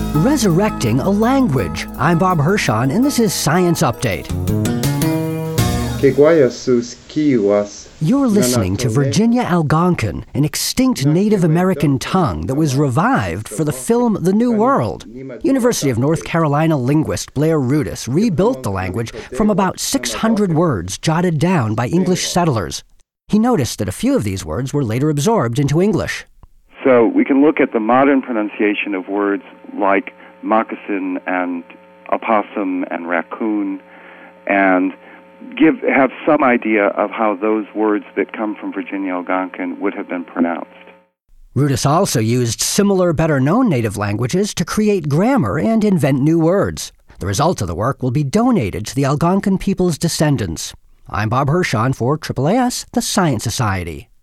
Resurrecting a language. I'm Bob Hirschon, and this is Science Update. You're listening to Virginia Algonquin, an extinct Native American tongue that was revived for the film The New World. University of North Carolina linguist Blair Rudis rebuilt the language from about 600 words jotted down by English settlers. He noticed that a few of these words were later absorbed into English. So we can look at the modern pronunciation of words like moccasin and opossum and raccoon and have some idea of how those words that come from Virginia Algonquin would have been pronounced. Rudis also used similar, better-known native languages to create grammar and invent new words. The result of the work will be donated to the Algonquin people's descendants. I'm Bob Hirschon for AAAS, the Science Society.